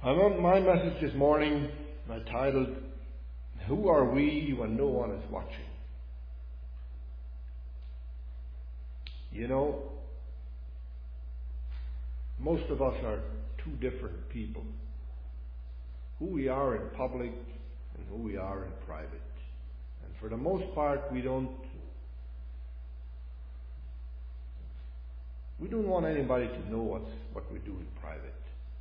I'm on my message this morning, I titled, Who Are We When No One Is Watching? You know, most of us are two different people. Who we are in public and who we are in private. And for the most part, we don't want anybody to know what we do in private.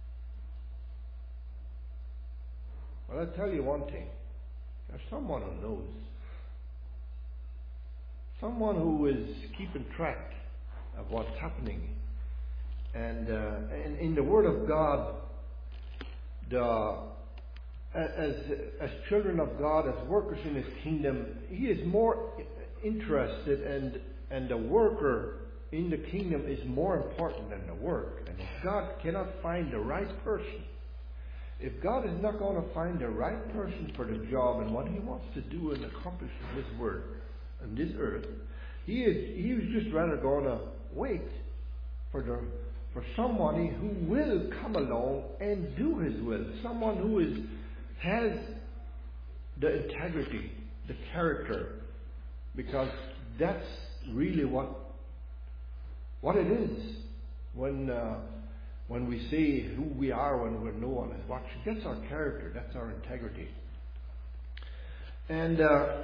But I'll tell you one thing. There's someone who knows. Someone who is keeping track of what's happening. And in the Word of God, as children of God, as workers in His kingdom, He is more interested, and the worker in the kingdom is more important than the work. And if God cannot find the right person, if God is not going to find the right person for the job and what He wants to do and accomplish in this world, on this earth, He was just rather going to wait for somebody who will come along and do His will. Someone who has the integrity, the character, because that's really what it is when we say who we are when no one is watching. That's our character, that's our integrity. And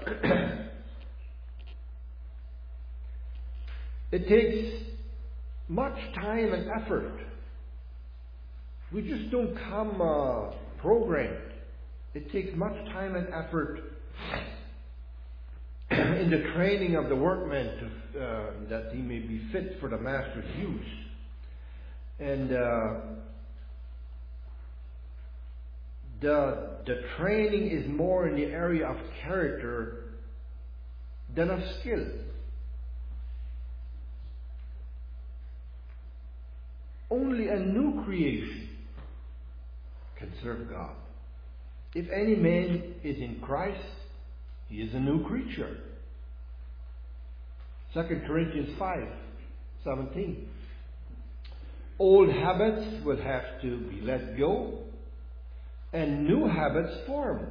it takes much time and effort. We just don't come programmed. It takes much time and effort in the training of the workman that he may be fit for the master's use. And the training is more in the area of character than of skill. Only a new creation can serve God. If any man is in Christ, he is a new creature. 2 Corinthians 5:17. Old habits will have to be let go and new habits formed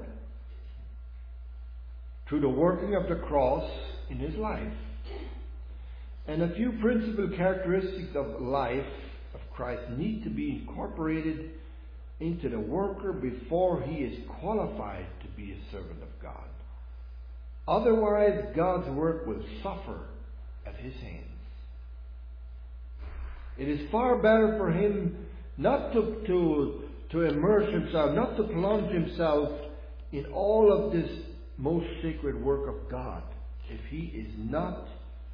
through the working of the cross in his life. And a few principal characteristics of life of Christ need to be incorporated into the worker before he is qualified to be a servant of God. Otherwise, God's work will suffer at his hands. It is far better for him not to immerse himself, not to plunge himself in all of this most sacred work of God if he is not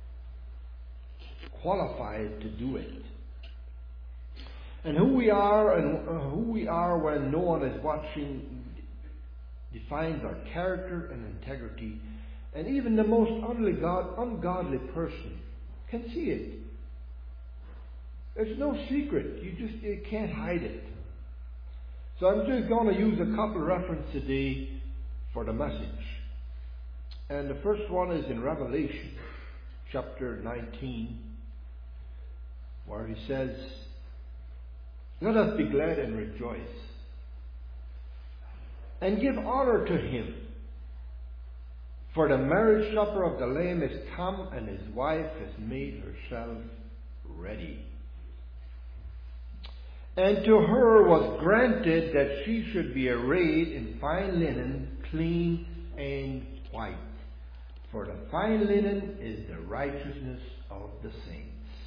qualified to do it. And who we are when no one is watching defines our character and integrity. And even the most ungodly person can see it. There's no secret. You can't hide it. So I'm just going to use a couple of references today for the message. And the first one is in Revelation chapter 19, where he says, "Let us be glad and rejoice, and give honor to him. For the marriage supper of the Lamb is come, and his wife has made herself ready. And to her was granted that she should be arrayed in fine linen, clean and white. For the fine linen is the righteousness of the saints."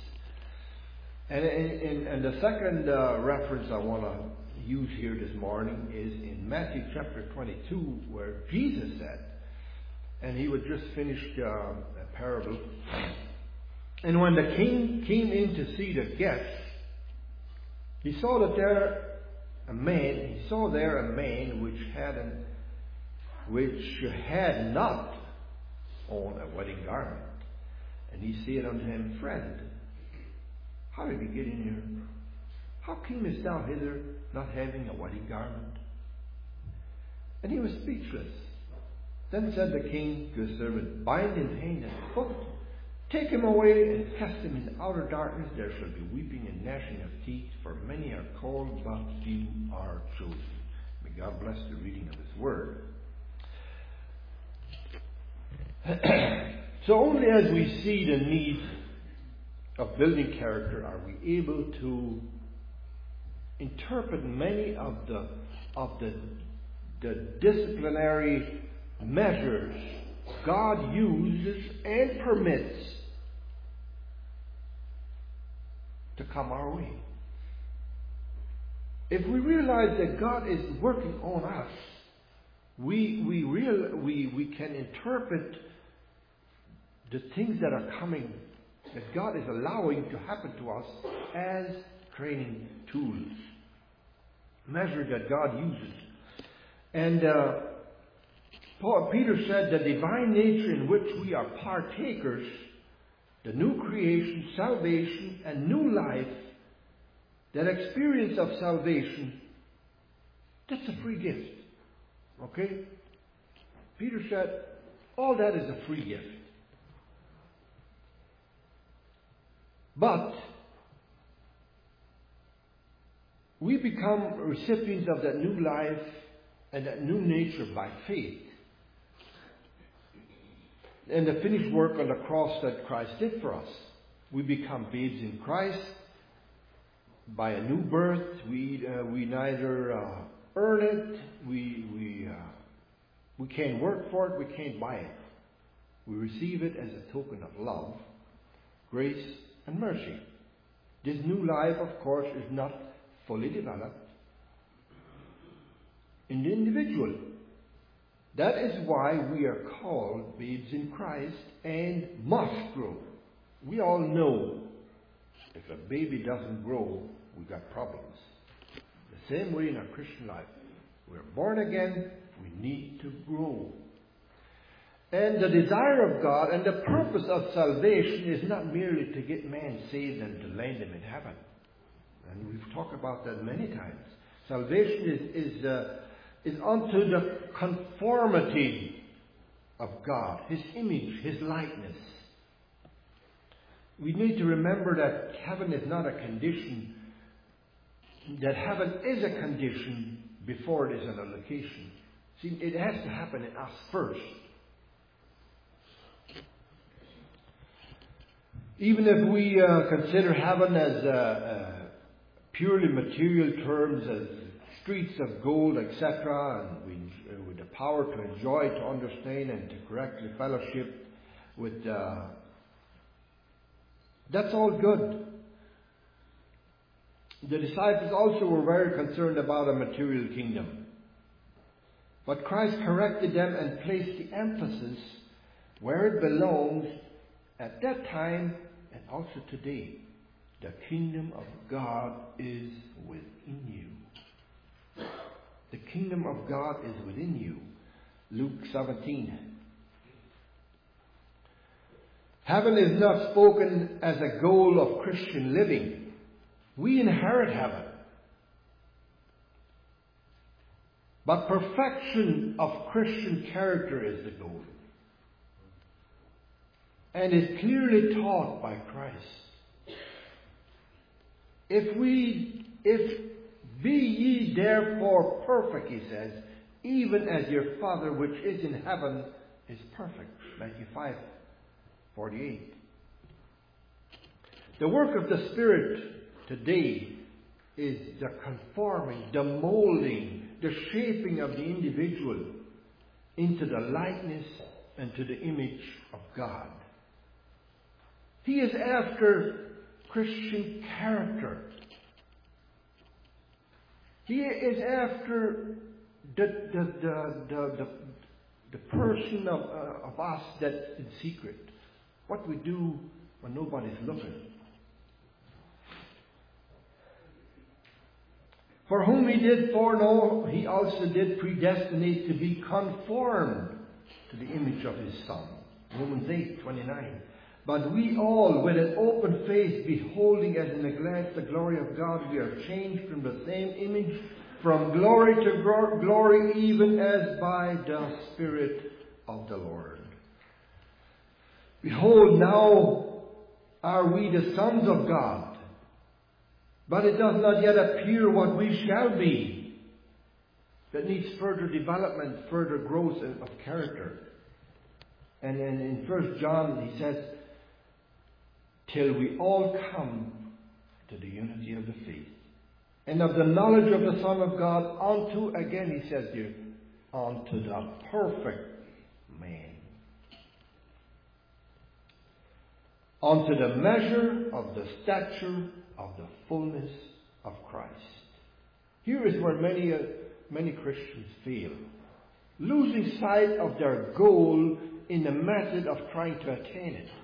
And the second reference I want to use here this morning is in Matthew chapter 22, where Jesus said, and he would just finish a parable, "And when the king came in to see the guests, he saw there a man which had not on a wedding garment. And he said unto him, Friend, how did you get in here? How camest thou hither, not having a wedding garment? And he was speechless. Then said the king to his servant, Bind him hand and foot, Take him away and cast him in outer darkness. There shall be weeping and gnashing of teeth, for many are called, but few are chosen. May God bless the reading of His Word. So only as we see the need of building character are we able to interpret many of the disciplinary measures God uses and permits to come our way. If we realize that God is working on us, we can interpret the things that are coming, that God is allowing to happen to us, as training tools, measure that God uses. And Peter said the divine nature in which we are partakers, the new creation, salvation, and new life, that experience of salvation, that's a free gift. Okay? Peter said, all that is a free gift. But we become recipients of that new life and that new nature by faith. And the finished work on the cross that Christ did for us. We become babes in Christ by a new birth. We neither earn it, we can't work for it, we can't buy it. We receive it as a token of love, grace, and mercy. This new life, of course, is not fully developed in the individual. That is why we are called babes in Christ and must grow. We all know if a baby doesn't grow, we got problems. The same way in our Christian life. We're born again, we need to grow. And the desire of God and the purpose of salvation is not merely to get man saved and to land him in heaven. And we've talked about that many times. Salvation is unto the conformity of God, His image, His likeness. We need to remember that heaven is not a condition, that heaven is a condition before it is an location. See, it has to happen in us first. Even if we consider heaven as purely material terms, as streets of gold, etc., and with the power to enjoy, to understand, and to correctly fellowship with, that's all good. The disciples also were very concerned about a material kingdom. But Christ corrected them and placed the emphasis where it belongs at that time and also today. The kingdom of God is within you. The kingdom of God is within you. Luke 17. Heaven is not spoken as a goal of Christian living. We inherit heaven. But perfection of Christian character is the goal. And is clearly taught by Christ. Be ye therefore perfect, He says, even as your Father which is in heaven is perfect. Matthew 5:48. The work of the Spirit today is the conforming, the molding, the shaping of the individual into the likeness and to the image of God. He is after Christian character. He is after the person of us that's in secret. What we do when nobody's looking. For whom He did foreknow, He also did predestinate to be conformed to the image of His Son. Romans 8:29. But we all, with an open face, beholding as in a glass the glory of God, we are changed from the same image, from glory to glory, even as by the Spirit of the Lord. Behold, now are we the sons of God, but it does not yet appear what we shall be. That needs further development, further growth of character. And then in 1 John he says, till we all come to the unity of the faith and of the knowledge of the Son of God, unto, again he says here, unto the perfect man. Unto the measure of the stature of the fullness of Christ. Here is where many Christians fail, losing sight of their goal in the method of trying to attain it.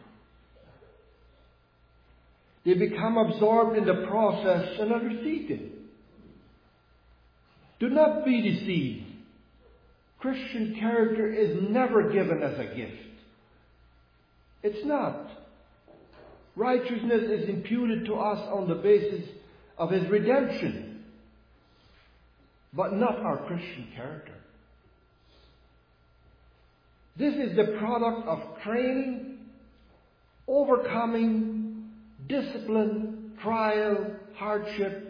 They become absorbed in the process and are defeated. Do not be deceived. Christian character is never given as a gift. It's not. Righteousness is imputed to us on the basis of His redemption, but not our Christian character. This is the product of training, overcoming, discipline, trial, hardship.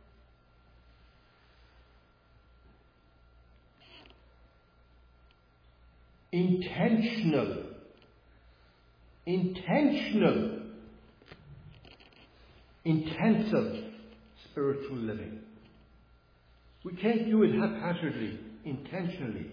Intentional, intensive spiritual living. We can't do it haphazardly, intentionally.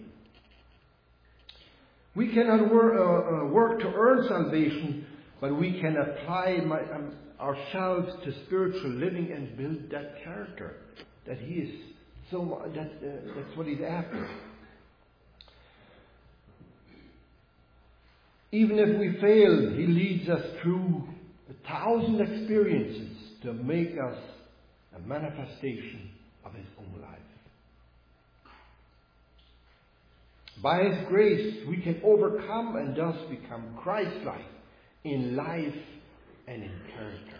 We cannot work to earn salvation, but we can apply ourselves to spiritual living and build that character that He is that's what He's after. Even if we fail, He leads us through 1,000 experiences to make us a manifestation of His own life. By His grace, we can overcome and thus become Christ-like in life and in character.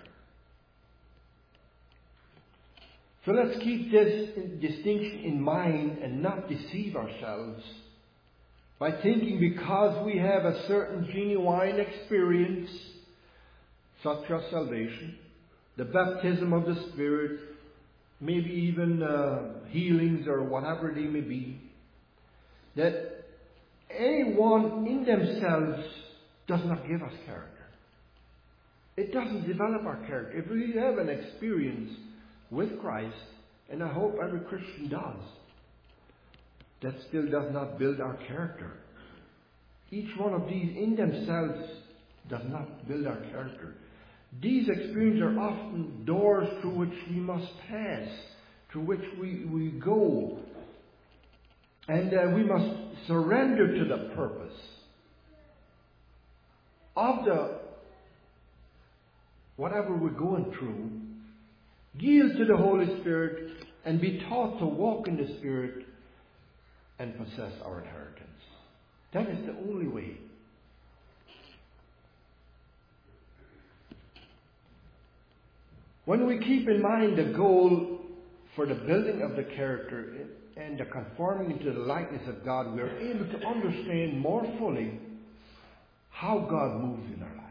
So let's keep this distinction in mind and not deceive ourselves by thinking because we have a certain genuine experience, such as salvation, the baptism of the Spirit, maybe even healings or whatever they may be, that anyone in themselves does not give us character. It doesn't develop our character. If we have an experience with Christ, and I hope every Christian does, that still does not build our character. Each one of these in themselves does not build our character. These experiences are often doors through which we must pass, through which we go. And we must surrender to the purpose of whatever we're going through, yield to the Holy Spirit, and be taught to walk in the Spirit and possess our inheritance. That is the only way. When we keep in mind the goal for the building of the character and the conforming into the likeness of God, we are able to understand more fully how God moves in our lives.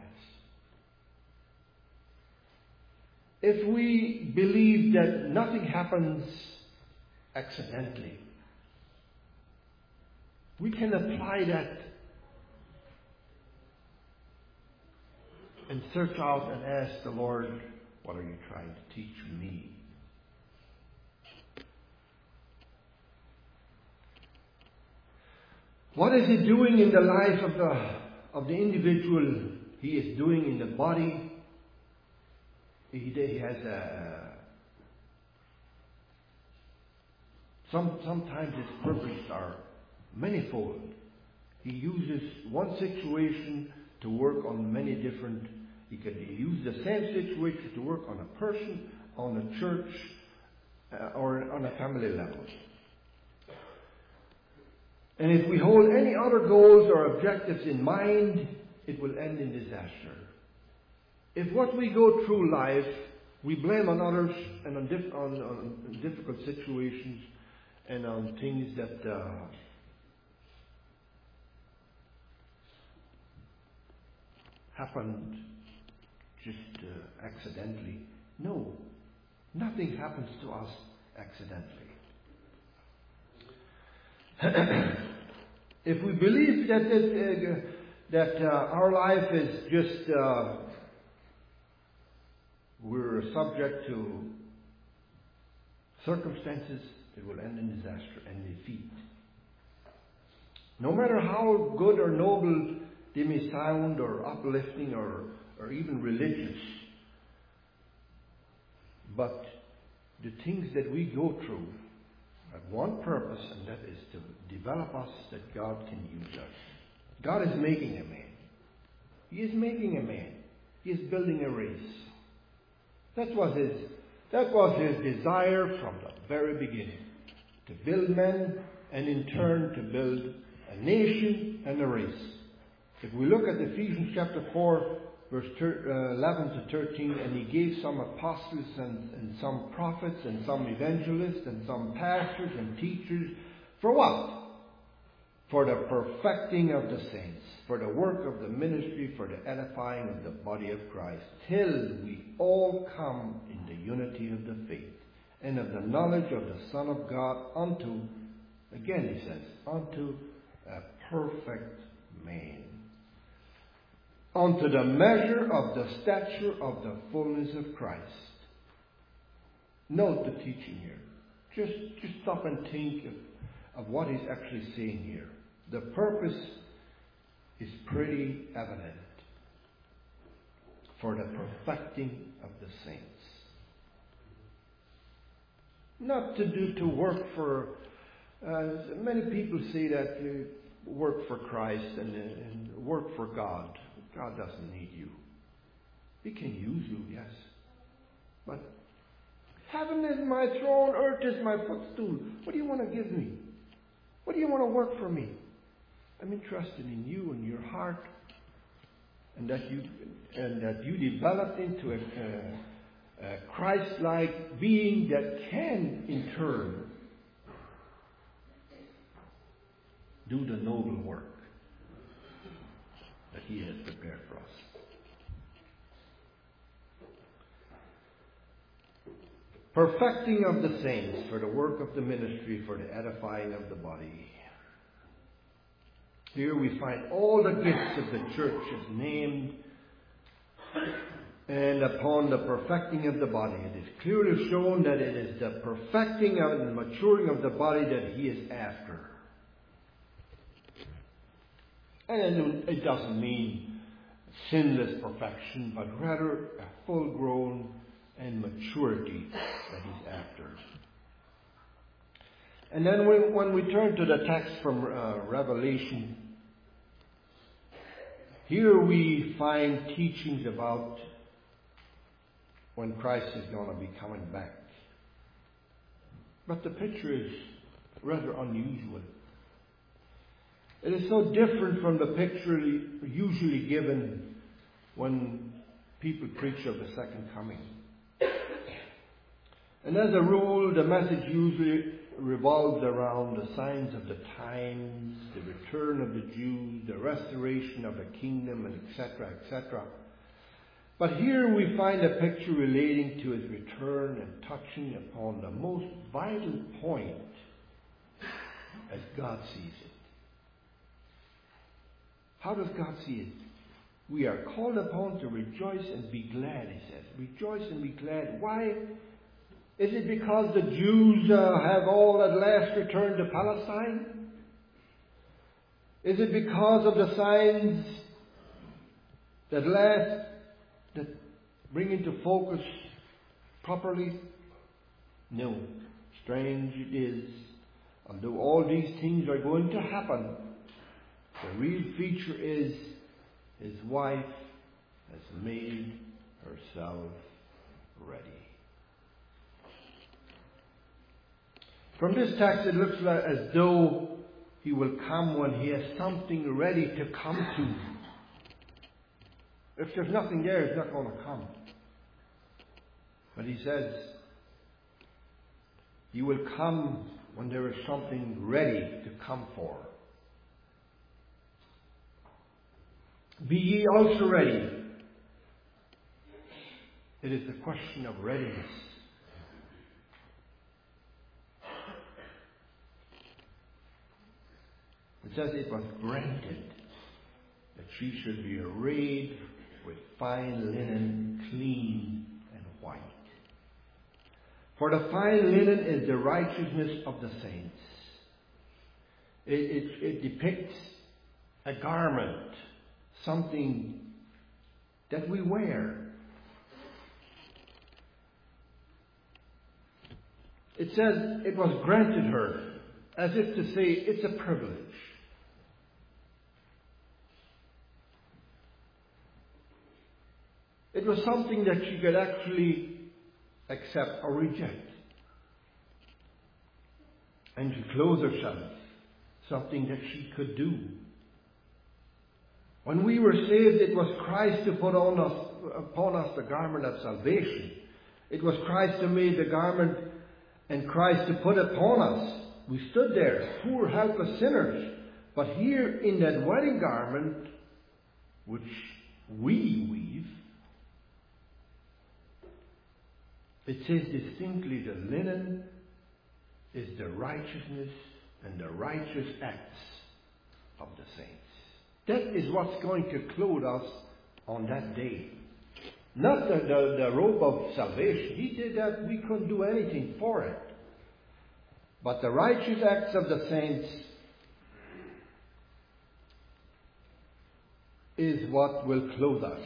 If we believe that nothing happens accidentally, we can apply that and search out and ask the Lord, what are you trying to teach me? What is He doing in the life of the individual? He is doing in the body. He has sometimes His purposes are manifold. He uses one situation to work on many different. He could use the same situation to work on a person, on a church, or on a family level. And if we hold any other goals or objectives in mind, it will end in disaster. If what we go through life, we blame on others and on difficult situations and on things that happened just accidentally. No, nothing happens to us accidentally. If we believe that our life is just we're subject to circumstances, it will end in disaster and defeat. No matter how good or noble they may sound, or uplifting, or even religious, but the things that we go through have one purpose, and that is to develop us, that God can use us. God is making a man. He is making a man. He is building a race. That was his desire from the very beginning, to build men, and in turn to build a nation and a race. If we look at Ephesians chapter 4, verse 11 to 13, and he gave some apostles and some prophets and some evangelists and some pastors and teachers. For what? For the perfecting of the saints, for the work of the ministry, for the edifying of the body of Christ, till we all come in the unity of the faith and of the knowledge of the Son of God, unto, again he says, unto a perfect man, unto the measure of the stature of the fullness of Christ. Note the teaching here. Just stop and think of what he's actually saying here. The purpose is pretty evident. For the perfecting of the saints. Not to work for, many people say that work for Christ and work for God. God doesn't need you. He can use you, yes. But heaven is my throne, earth is my footstool. What do you want to give me? What do you want to work for me? I'm interested in you and your heart, and that you develop into a Christ-like being that can, in turn, do the noble work that He has prepared for us. Perfecting of the saints, for the work of the ministry, for the edifying of the body. Here we find all the gifts of the church is named, and upon the perfecting of the body. It is clearly shown that it is the perfecting and maturing of the body that He is after. And it doesn't mean sinless perfection, but rather a full-grown and maturity that He's after. And then when we turn to the text from Revelation, here we find teachings about when Christ is going to be coming back. But the picture is rather unusual. It is so different from the picture usually given when people preach of the second coming. And as a rule, the message usually revolves around the signs of the times, the return of the Jews, the restoration of the kingdom, and etc., etc. But here we find a picture relating to His return and touching upon the most vital point as God sees it. How does God see it? We are called upon to rejoice and be glad, He says. Rejoice and be glad. Why? Is it because the Jews have all at last returned to Palestine? Is it because of the signs that bring into focus properly? No. Strange it is, although all these things are going to happen, the real feature is His wife has made herself ready. From this text, it looks like as though He will come when He has something ready to come to. If there's nothing there, He's not going to come. But He says He will come when there is something ready to come for. Be ye also ready. It is the question of readiness. It says it was granted that she should be arrayed with fine linen, clean and white. For the fine linen is the righteousness of the saints. It depicts a garment, something that we wear. It says it was granted her, as if to say it's a privilege. It was something that she could actually accept or reject. And to clothe herself, something that she could do. When we were saved, it was Christ who put upon us the garment of salvation. It was Christ who made the garment and Christ who put it upon us. We stood there, poor, helpless sinners. But here in that wedding garment, which we weave, it says distinctly the linen is the righteousness and the righteous acts of the saints. That is what's going to clothe us on that day. Not the robe of salvation. He did that. We couldn't do anything for it. But the righteous acts of the saints is what will clothe us.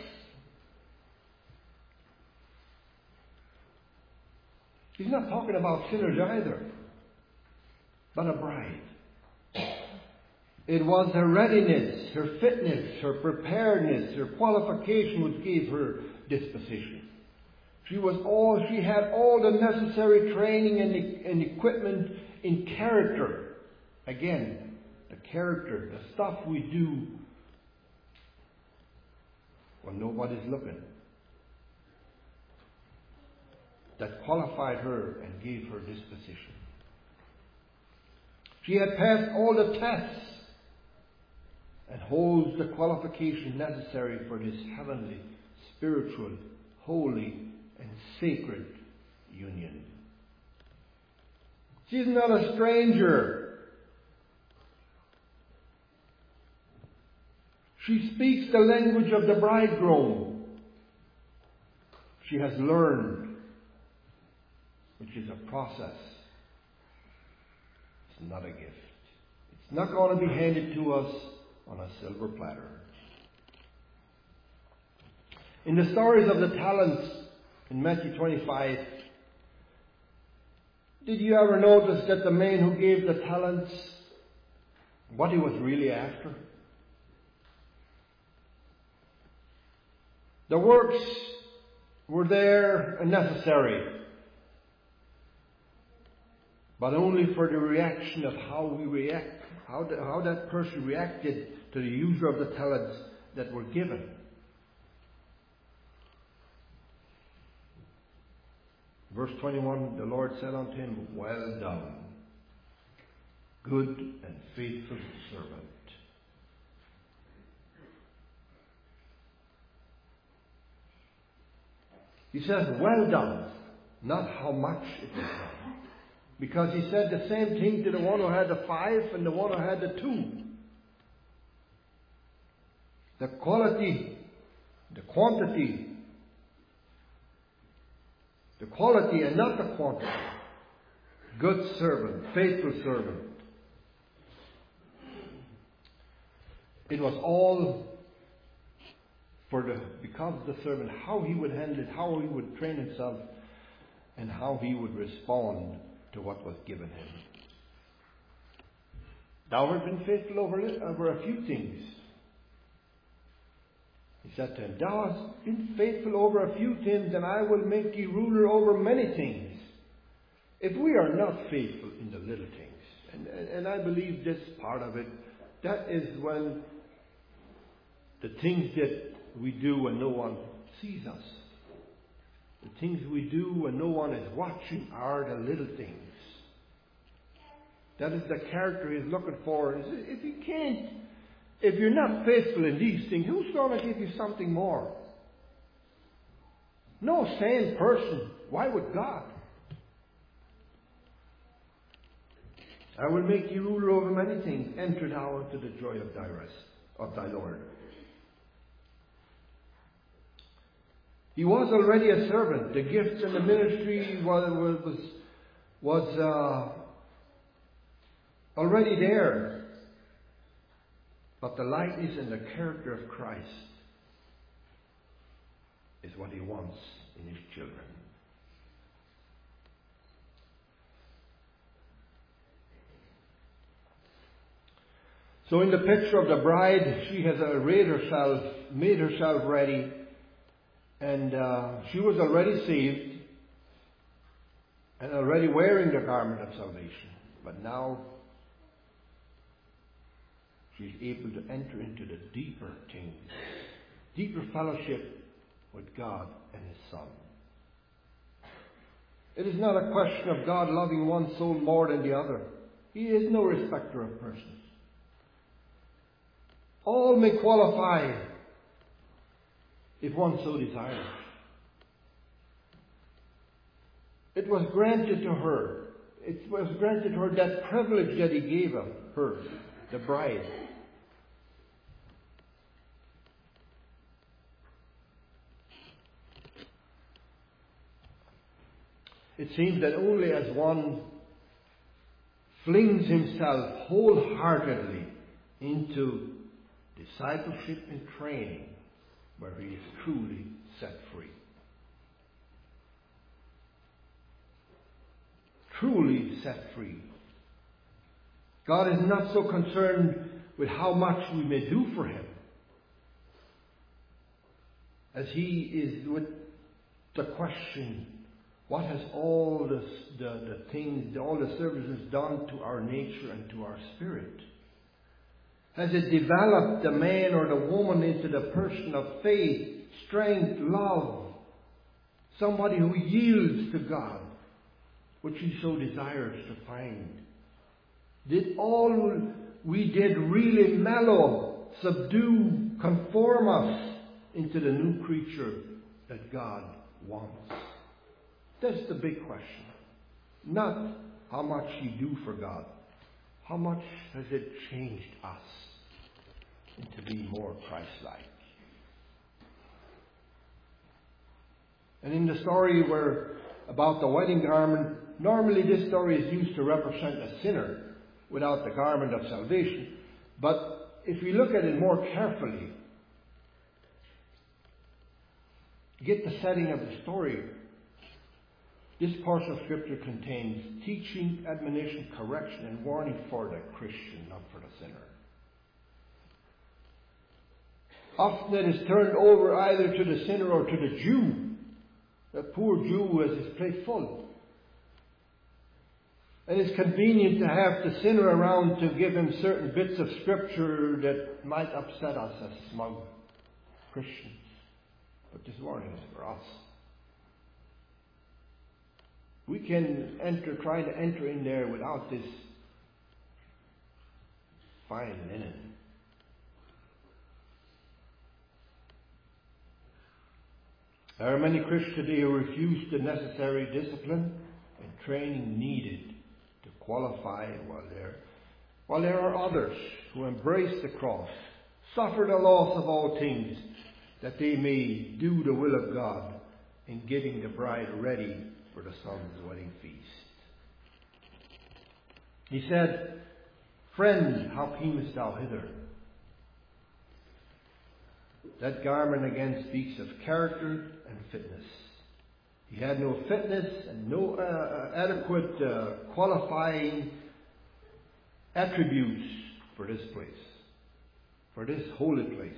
He's not talking about sinners either, but a bride. It was her readiness, her fitness, her preparedness, her qualification which gave her disposition. She had all the necessary training and equipment in character. Again, the character, the stuff we do when nobody's looking, that qualified her and gave her disposition. She had passed all the tests and holds the qualification necessary for this heavenly, spiritual, holy, and sacred union. She is not a stranger. She speaks the language of the bridegroom. She has learned, which is a process. It's not a gift. It's not going to be handed to us on a silver platter. In the stories of the talents in Matthew 25, did you ever notice that the man who gave the talents, what he was really after? The works were there and necessary, but only for the reaction of how we react, how that person reacted to the user of the talents that were given. Verse 21, the Lord said unto him, Well done, good and faithful servant. He says, well done, not how much it was done. Because he said the same thing to the one who had the 5 and the one who had the 2. The quality, the quantity, the quality and not the quantity. Good servant, faithful servant. It was all because of the servant, how he would handle it, how he would train himself, and how he would respond to what was given him. Thou hast been faithful over a few things. He said to him, Thou hast been faithful over a few things, and I will make thee ruler over many things. If we are not faithful in the little things, and I believe this part of it, that is when the things that we do when no one sees us. The things we do when no one is watching are the little things. That is the character he's looking for. If he can't If you're not faithful in these things, who's going to give you something more? No sane person. Why would God? I will make you ruler over many things. Enter thou into the joy of thy rest, of thy Lord. He was already a servant. The gifts and the ministry was already there. But the likeness and the character of Christ is what He wants in His children. So in the picture of the bride, she has made herself ready, and she was already saved and already wearing the garment of salvation. But now she's able to enter into the deeper things, deeper fellowship with God and His Son. It is not a question of God loving one soul more than the other. He is no respecter of persons. All may qualify if one so desires. It was granted to her. It was granted her that privilege that He gave her, the bride. It seems that only as one flings himself wholeheartedly into discipleship and training, where he is truly set free. Truly set free. God is not so concerned with how much we may do for Him as He is with the question, what has all the things, all the services done to our nature and to our spirit? Has it developed the man or the woman into the person of faith, strength, love? Somebody who yields to God, which He so desires to find. Did all we did really mellow, subdue, conform us into the new creature that God wants? That's the big question. Not how much you do for God. How much has it changed us into being more Christ-like? And in the story about the wedding garment, normally this story is used to represent a sinner without the garment of salvation. But if we look at it more carefully, get the setting of the story, this portion of Scripture contains teaching, admonition, correction, and warning for the Christian, not for the sinner. Often it is turned over either to the sinner or to the Jew. The poor Jew who has his plate full. And it's convenient to have the sinner around to give him certain bits of Scripture that might upset us as smug Christians. But this warning is for us. We can try to enter in there without this fine linen. There are many Christians today who refuse the necessary discipline and training needed to qualify while there are others who embrace the cross, suffer the loss of all things, that they may do the will of God in getting the bride ready for the Son's wedding feast. He said, "Friend, how camest thou hither?" That garment again speaks of character and fitness. He had no fitness and no adequate qualifying attributes for this place, for this holy place.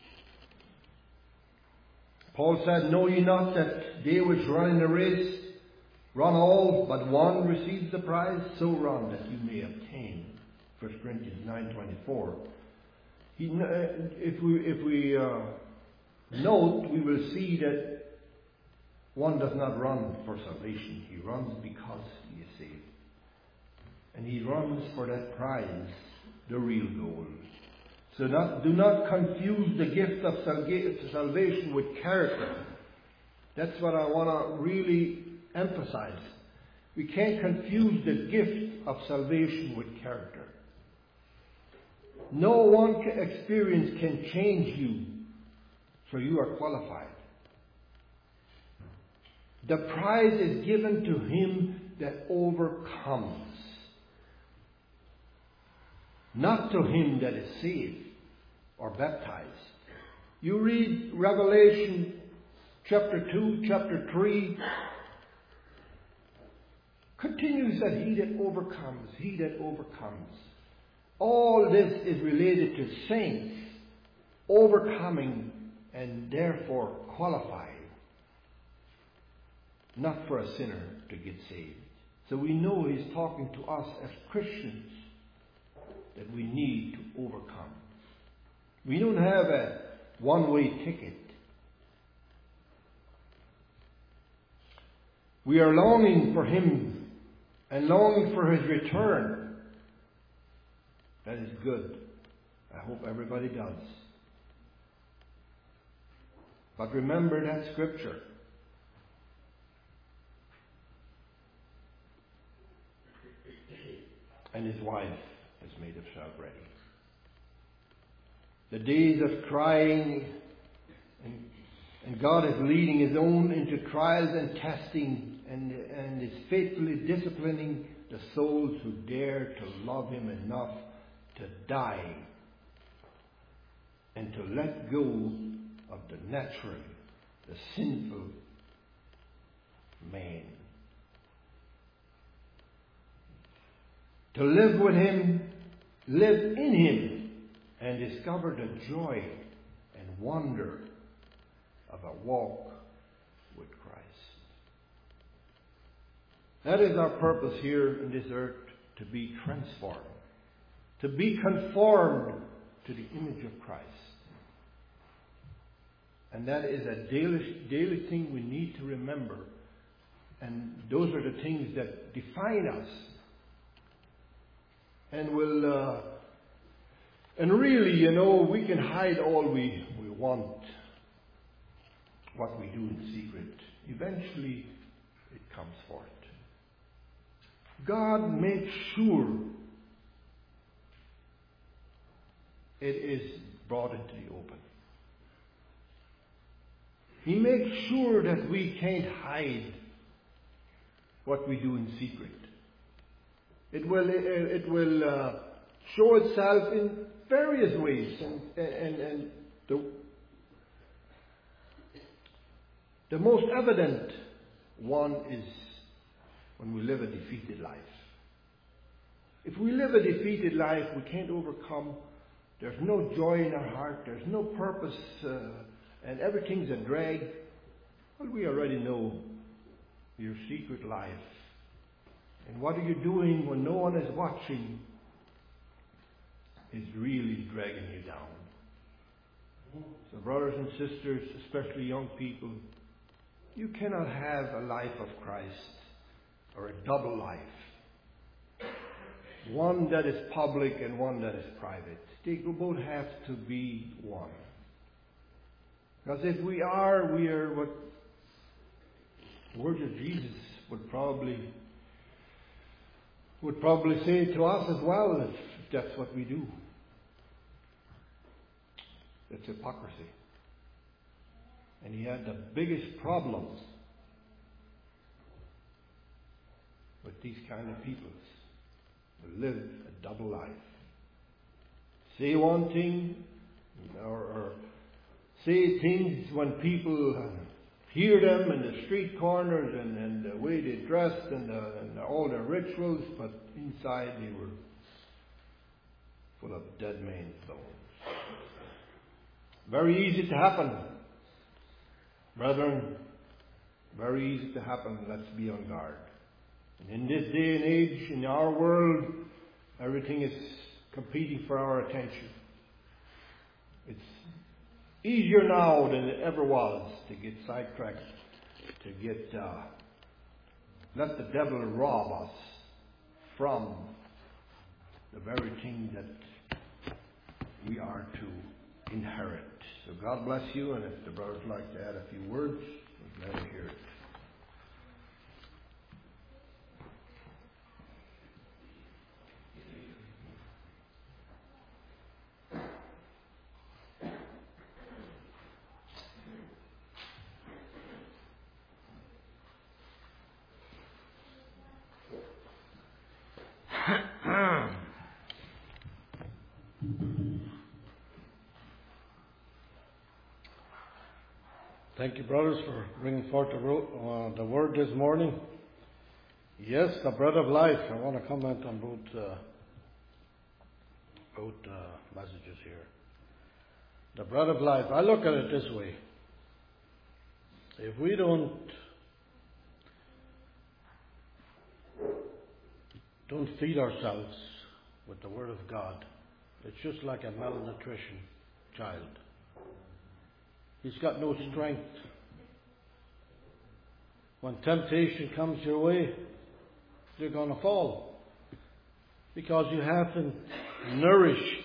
Paul said, "Know ye not that they which run in the race run all, but one receives the prize? So run that you may obtain." 1 Corinthians 9:24. If we note, we will see that one does not run for salvation. He runs because he is saved. And he runs for that prize, the real goal. So do not confuse the gift of salvation with character. That's what I want to really emphasize. We can't confuse the gift of salvation with character. No one experience can change you, so you are qualified. The prize is given to him that overcomes, not to him that is saved or baptized. You read Revelation chapter 2, chapter 3, continues that he that overcomes, he that overcomes. All this is related to saints overcoming and therefore qualifying, not for a sinner to get saved. So we know he's talking to us as Christians that we need to overcome. We don't have a one-way ticket. We are longing for him and longing for his return. That is good. I hope everybody does. But remember that scripture. And his wife has made herself ready. The days of crying and God is leading his own into trials and testing and is faithfully disciplining the souls who dare to love him enough to die and to let go of the natural, the sinful man. To live with him, live in him, and discover the joy and wonder of a walk with Christ. That is our purpose here in this earth, to be transformed, to be conformed to the image of Christ. And that is a daily thing we need to remember. And those are the things that define us. And really, we can hide all we want, what we do in secret. Eventually, it comes forth. God makes sure it is brought into the open. He makes sure that we can't hide what we do in secret. It will show itself in various ways, and the most evident one is when we live a defeated life. If we live a defeated life, we can't overcome. There's no joy in our heart. There's no purpose, and everything's a drag. Well, we already know your secret life. And what are you doing when no one is watching is really dragging you down. So brothers and sisters, especially young people, you cannot have a life of Christ or a double life. One that is public and one that is private. They both have to be one. Because if we are what the words of Jesus would probably say to us as well, if that's what we do. It's hypocrisy. And he had the biggest problems with these kind of people who live a double life. Say one thing or say things when people hear them in the street corners and the way they dressed and all their rituals, but inside they were full of dead man's bones. Very easy to happen. Brethren, very easy to happen. Let's be on guard. And in this day and age, in our world, everything is competing for our attention. It's easier now than it ever was to get sidetracked, to let the devil rob us from the very thing that we are to inherit. So God bless you, and if the brothers like to add a few words, we're glad to hear it. Thank you, brothers, for bringing forth the word this morning. Yes, the bread of life. I want to comment on both messages here. The bread of life. I look at it this way. If we don't feed ourselves with the Word of God, it's just like a malnutrition child. He's got no strength. When temptation comes your way, you're going to fall. Because you haven't nourished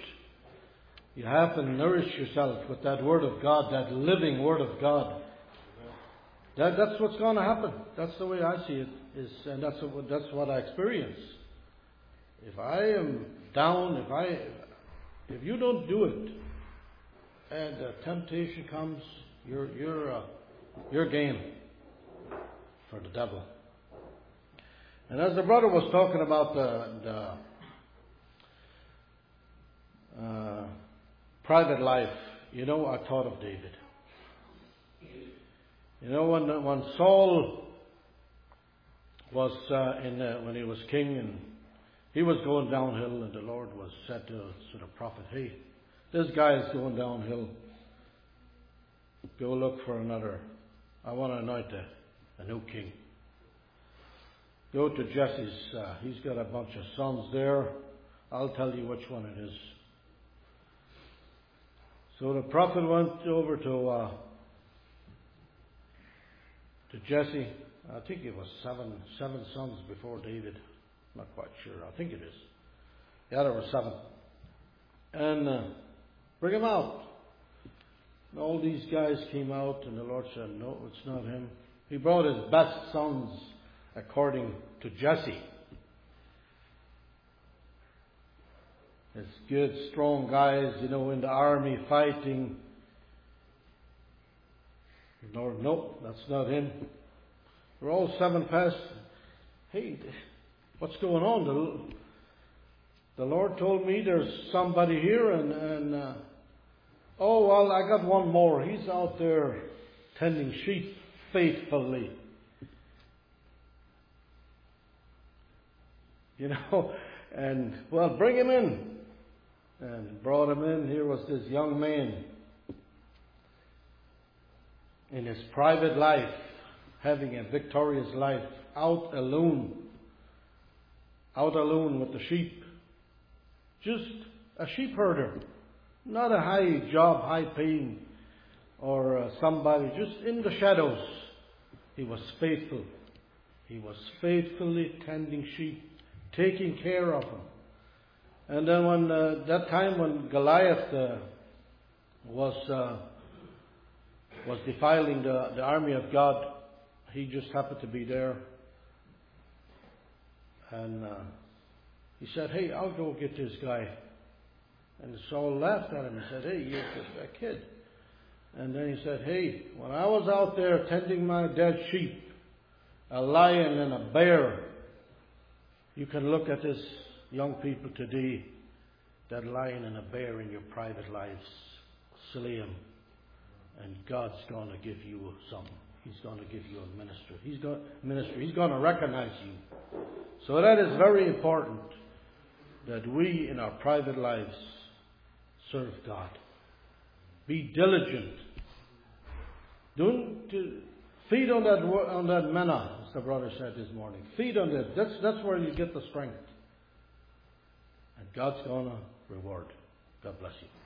yourself with that Word of God, that living Word of God. That's what's going to happen. That's the way I see it, and that's what I experience. If I am down, if you don't do it, and temptation comes, you're game for the devil. And as the brother was talking about the private life, I thought of David. When Saul was when he was king, and he was going downhill, and the Lord was said to the prophet, "Hey, this guy is going downhill. Go look for another. I want to anoint a new king. Go to Jesse's. He's got a bunch of sons there. I'll tell you which one it is." So the prophet went over to Jesse. I think it was seven sons before David. Not quite sure. I think it is. Yeah, there were 7. And bring him out. And all these guys came out, and the Lord said, "No, it's not him." He brought his best sons according to Jesse. His good, strong guys, in the army fighting. The Lord, "No, that's not him." We're all 7 past. "Hey, what's going on? The Lord told me there's somebody here, and oh, well, I got one more. He's out there tending sheep faithfully." And, well, bring him in. And brought him in. Here was this young man in his private life, having a victorious life, out alone with the sheep. Just a sheep herder. Not a high job, high paying, or somebody, just in the shadows. He was faithful. He was faithfully tending sheep, taking care of them. And then when that time when Goliath was defiling the army of God, he just happened to be there. And he said, "Hey, I'll go get this guy." And Saul laughed at him and said, "Hey, you're just a kid." And then he said, "Hey, when I was out there tending my dead sheep, a lion and a bear, you can look at this young people today, that lion and a bear in your private lives, slay him, and God's going to give you something. He's going to give you a ministry. He's going to recognize you." So that is very important, that we in our private lives serve God. Be diligent. Don't feed on that manna, as the brother said this morning. Feed on it. That's where you get the strength. And God's going to reward. God bless you.